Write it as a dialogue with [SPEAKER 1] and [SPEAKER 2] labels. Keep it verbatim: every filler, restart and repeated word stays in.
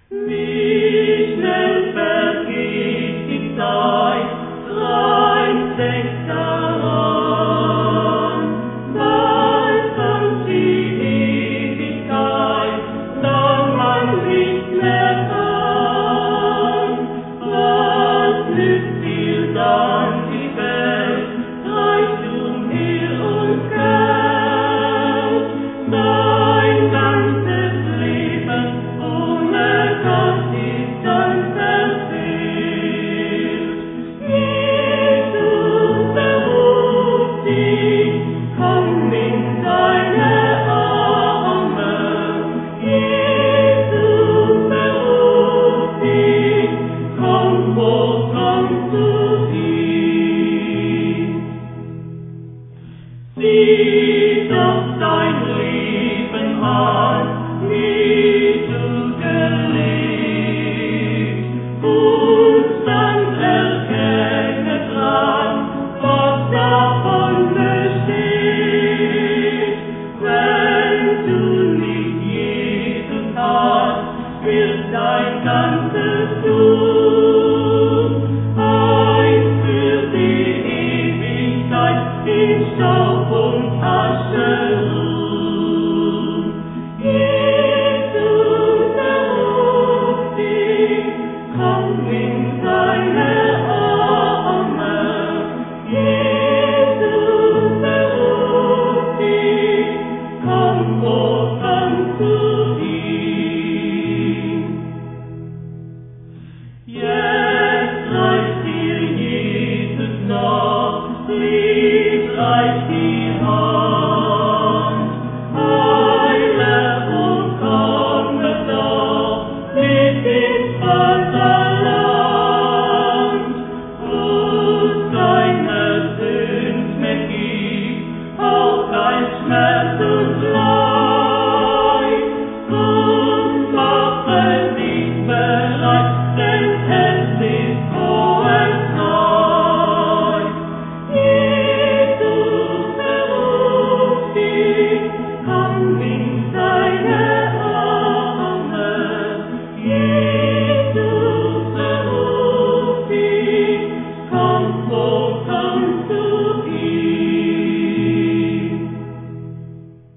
[SPEAKER 1] Wie schnell vergeht die Zeit, reicht denkt daran, bald kommt die Ewigkeit, dann man nicht mehr kann. Was nützt dir dann die Welt, Reichtum, Heer und Geld? Dein ganzes Leben ohne Gott ist dann verfehlt. Jesus beruft dich, komm in seine Arme. Jesus beruft dich, komm, oh, komm zu ihm. Sieh doch dein Leben an, wie du gelebt, und dann erkenne dran, was davon besteht. Wenn du nicht Jesus hast, wird dein ganzes Tun ein für die Ewigkeit in Staub und Asche ruhen. Jesus beruft dich, komm in seine Arme. Jesus beruft dich, komm, oh, komm zu ihm. Jetzt reicht dir Jesus noch, lieb reicht die Hand. Eile und komme doch mit ins Vaterland, wo's keine Sünd mehr gibt, auch kein Schmerz und Leid.